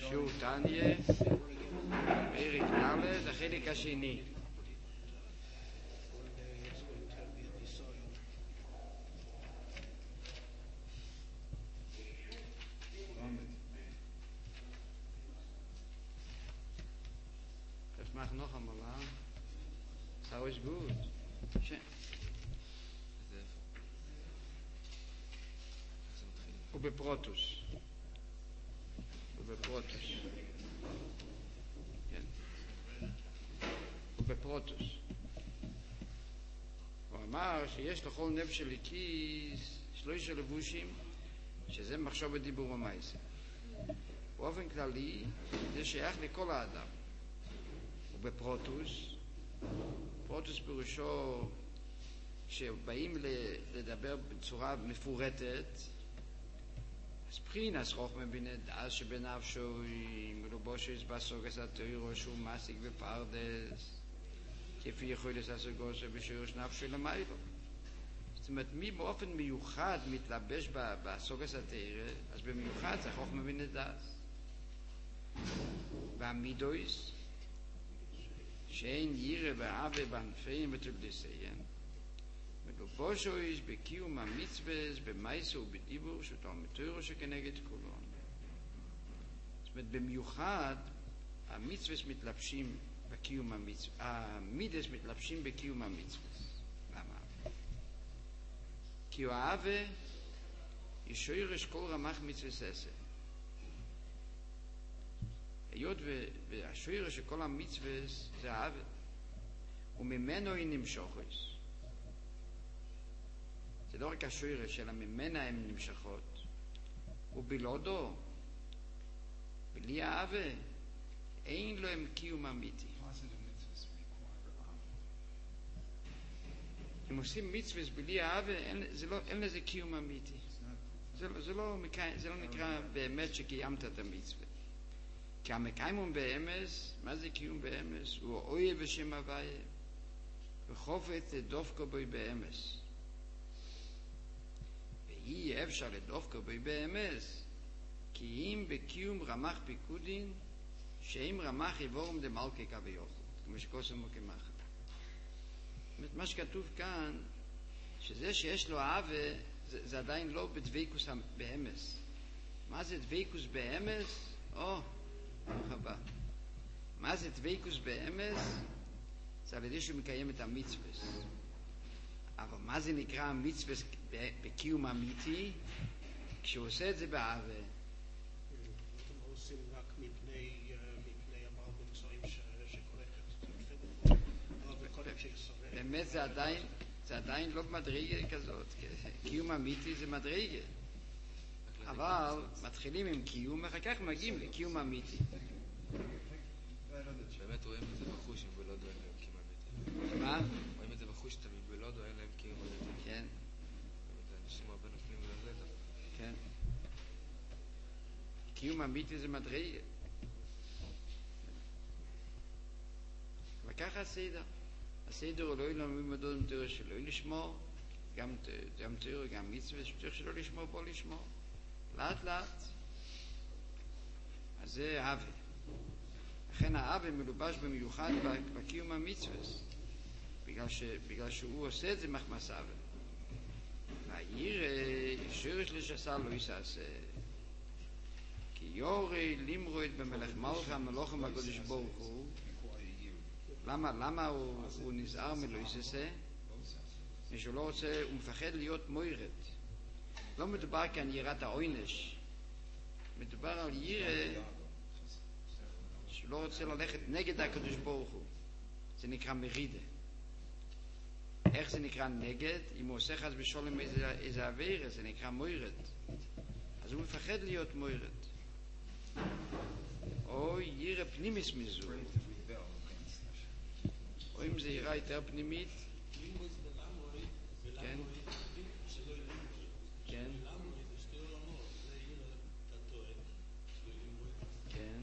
שיעור תניא, פרק ד', החלק השני. Das macht noch einmal, so ist gut. Schön. ובפרוטוס. כן. ובפרוטוס. הוא אמר שיש לכל נפש הליקיס שלושה לבושים, שזה מחשוב בדיבור ומעשה. באופן כללי זה שייך לכל האדם. ובפרוטוס, פרוטוס פירושו שבאים לדבר בצורה מפורטת, אז בחינס חוכמה בינה דעת שבנפשו מלובושו יסבסוגס התוירו שהוא מסיק ופרדס כפי יכולת הסגוסו בשירוש נפשו למיילו. זאת אומרת, מי באופן מיוחד מתלבש בסוגס התוירו, אז במיוחד זה חוכמה בינה דעת. והמידויס שאין ירא ואהבה בענפיהם ותבדסיהם מלובושו יש בקיום המצווה במעשה ובדיבור שהוא תלמוד תורה שכנגד כולו. זאת אומרת, במיוחד המצווה מתלבשים בקיום המצווה, המידס מתלבשים בקיום המצווה. למה? כי האהבה היא שורש כל רמ"ח מצווה ססה. היות והשורש של כל המצווה זה האהבה, וממנו היא נמשוכת. זה לא רק השורש, אלא ממנה הן נמשכות. ובלעודו, בלי האהבה, אין לו הם קיום אמיתי. אם עושים מצווה בלי האהבה, אין לזה קיום אמיתי. זה לא נקרא באמת שקיימת את המצווה. כי המקיימון באמס, מה זה קיום באמס? הוא אוהב בשם הוויה, וחופת דווקא בו באמס. אי אפשר לדווקא בו באמס, כי אם בקיום רמ"ח פיקודין, שאם רמ"ח יבורם דמלכי כביכול, כמו שכוסם וכמחר. מה שכתוב כאן, שזה שיש לו אהבה, זה עדיין לא בדבקוס באמס. מה זה דבקוס באמס? ברוך הבא. מה זה דבקוס באמס? זה על ידי שהוא מקיים את המצווה. אבל מה זה נקרא המצווה בקיום אמיתי? כשהוא עושה את זה באהבה. אתם עושים רק מפני הבעל מקצועים שקורקת. באמת זה עדיין לא מדרגה כזאת. קיום אמיתי זה מדרגה. אבל מתחילים עם קיום, ואחר כך מגיעים לקיום אמיתי. באמת רואים את זה בחוש, אם בלודו אין להם קיום אמיתי. מה? רואים את זה בחוש תמיד, בלודו אין להם קיום אמיתי. כן. אנשים הרבה נופלים לזה. כן. קיום אמיתי זה מדרגה. וככה הסדר. הסדר הוא לא ילמד מדוד עם תורה שלו, לשמור, גם תורה, גם מצווה, שצריך שלא לשמור, בוא לשמור. לאט לאט. אז זה אהבה. לכן האהבה מלובש במיוחד בקיום המצווה, בגלל שהוא עושה את זה מחמס אהבה. והירא שורש לשסה לא יסעשה, כי יורי לימרוד במלך מלכה המלוכים הקדוש ברוך הוא. למה הוא נזהר מלא יסעשה? משהו לא רוצה, הוא מפחד להיות מוירד. לא מדובר כאן יראת העונש, מדובר על ירא שלא רוצה ללכת נגד הקדוש ברוך הוא. זה נקרא מרידה. איך זה נקרא נגד? אם הוא עושה חס ושלום איזה עבירה, זה נקרא מוירד. אז הוא מפחד להיות מוירד. או ירא פנימיס מזו, או אם זה יראה יותר פנימית. כן? כן? כן?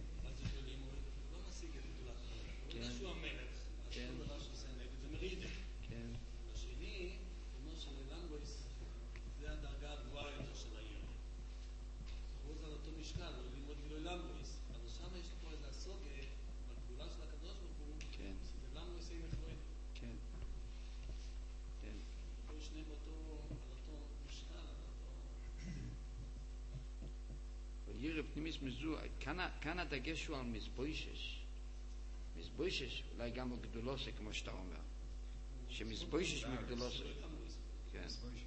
כן. השני, אומר שללנגויס זה הדרגה הגבוהה יותר של העיר. הוא זה על אותו משקל, הוא ללמוד גילוי לנגויס. ירא פנימיס מזו, כאן הדגש הוא על מזבוישש. מזבוישש, אולי גם הוא גדולוסה, כמו שאתה אומר. שמזבוישש מגדולוסה. כן.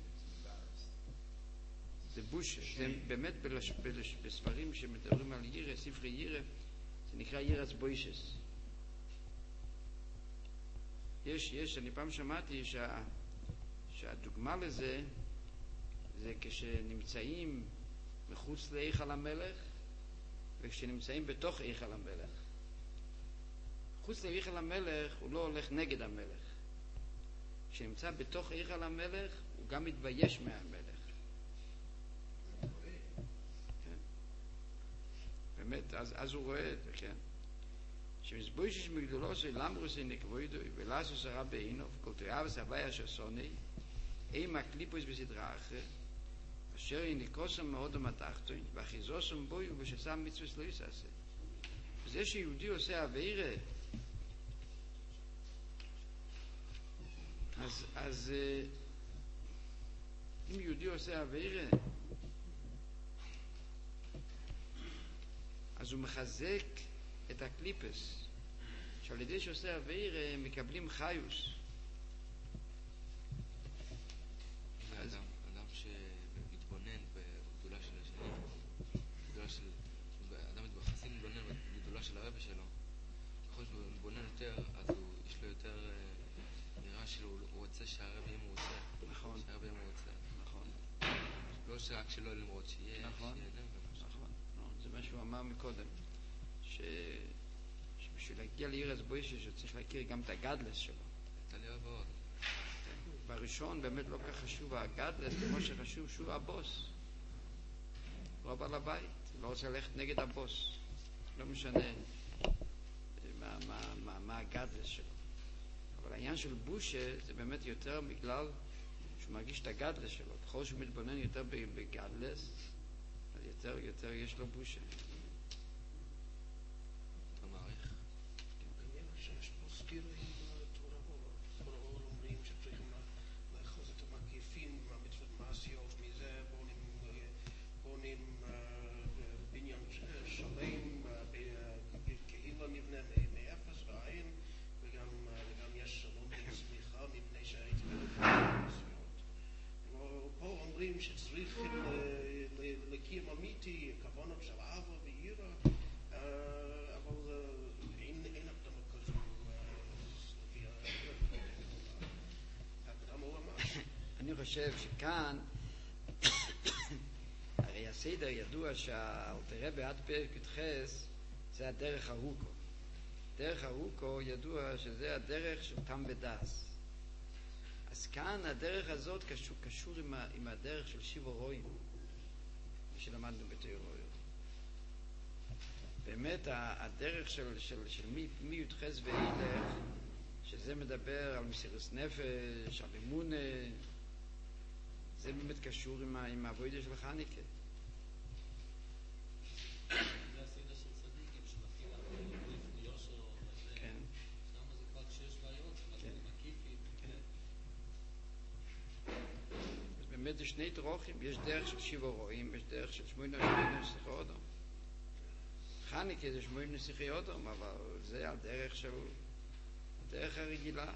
זה בושה. זה באמת בספרים שמדברים על ירא, ספרי ירא, זה נקרא ירא בוישש. אני פעם שמעתי שהדוגמה לזה זה כשנמצאים מחוץ להיכל המלך וכשנמצאים בתוך היכל המלך. חוץ להיכל המלך הוא לא הולך נגד המלך. כשנמצא בתוך היכל המלך הוא גם מתבייש מהמלך. כן. באמת, אז הוא רואה את זה, כן. שמזבוישש מגדולוסי למרוסי נקבוידו ולעשוס הרע בעינוב כל תאווס הוויה אשר שונא אימה קליפוס בסדרה אחרת אשר יניקוסם מאוד המתחתון ואחיזוסם בוי ובשסם מצווה לא יסעשה. זה שיהודי עושה עבירה אז אם יהודי עושה עבירה אז הוא מחזק את הקליפס שעל ידי שעושה עבירה מקבלים חיוס. אדם שמתבונן בגדולה של השני, אדם חסיד מתבונן בגדולה של הרבי שלו, ככל שהוא מתבונן יותר אז יש לו יותר נראה שהוא רוצה שהרבי יהיה מרוצה. נכון. שהרבי יהיה מרוצה. נכון. לא רק שלא למרות שיהיה. נכון. נכון. זה מה שהוא אמר מקודם. שבשביל להגיע לירא בוישש הוא צריך להכיר גם את הגדלס שלו. בראשון באמת לא כך חשוב הגדלס כמו שחשוב שהוא הבוס. הוא הבעל הבית, לא רוצה ללכת נגד הבוס. לא משנה מה הגדלס שלו. אבל העניין של בושה זה באמת יותר בגלל שהוא מרגיש את הגדלס שלו. ככל שהוא מתבונן יותר בגדלס אז יותר יש לו בושה. שיש פה סתירה עם תורה אור אומרים שצריכים לאחוז את המקיפים מהמצוות מעשיות מזה בונים בניין שלם כאילו נבנה מאפס ועין וגם יש שלום וצמיחה מפני שהייתי מעשיות. פה אומרים שצריכים לקיים אמיתי כוונות של אהבה ויראה אבל אין הקדמה כזו הקדמה הוא אמר. אני חושב שכאן הרי הסדר ידוע שהאלטר רבי עד פרק י"ח זה הדרך הרוקו. דרך הרוקו ידוע שזה הדרך של תם ודס. אז כאן הדרך הזאת קשור עם הדרך של שיבו רואים שלמדנו בתיאוריה. באמת הדרך של מי יתחז ואילך שזה מדבר על מסירות נפש, על אמונה, זה באמת קשור עם העבודה של חנוכה. זה הסדר של צדיקים שמתחיל לפני יושר כן. שם זה כבר כשיש בעיות שמתחיל מקיפים. אז באמת יש שני דרכים, יש דרך של שיבו רואים, יש דרך של שמונה נסיכי אודום. חנוכה זה שמונה נסיכי אודום, אבל זה הדרך של הדרך הרגילה.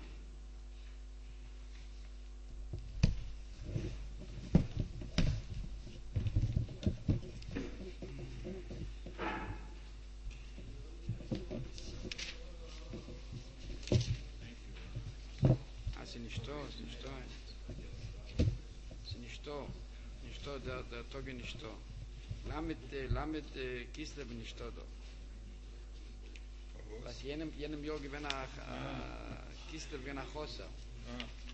נשתו, der Toge נשתו. למד קיסלב נשתו דו. Was jenem Jahr gewinnt Kislev gewinnt Chosa.